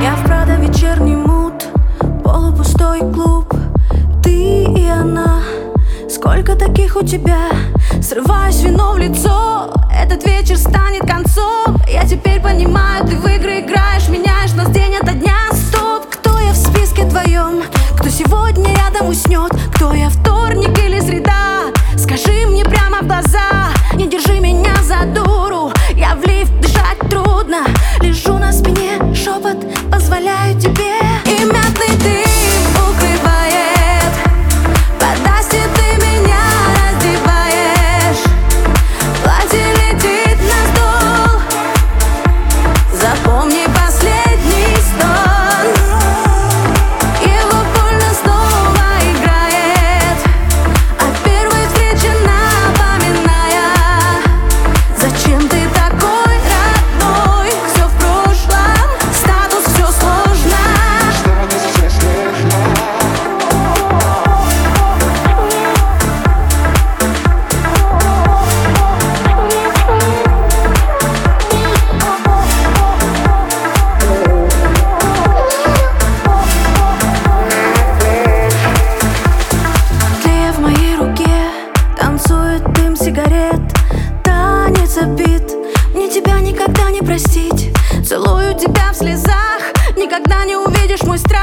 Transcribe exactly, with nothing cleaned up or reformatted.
Я вправду вечерний мут, полупустой клуб. Ты и она, сколько таких у тебя? Срываюсь вино в лицо, этот вечер станет концом. Я теперь понимаю, ты в игры играешь, меняешь нас день ото дня. Стоп, кто я в списке твоем? Кто сегодня рядом уснет? Кто я, вторник или среда? Скажи мне прямо в глаза, не держи меня за дуру. Я в лифт, дышать трудно, лежу на спине, шепот позволяю тебе. И мятный дым укрывает, подасти ты меня раздеваешь. Платье летит на стол, запомни последний стон. Его больно снова играет, от первой встречи напоминая. Зачем ты такой родной? Все в прошлом, статус, все сложно. Тлея в моей руке, танцует дым сигарет, танец обид, мне тебя никогда не простить. Целую тебя в слезах, никогда не увидишь мой страх.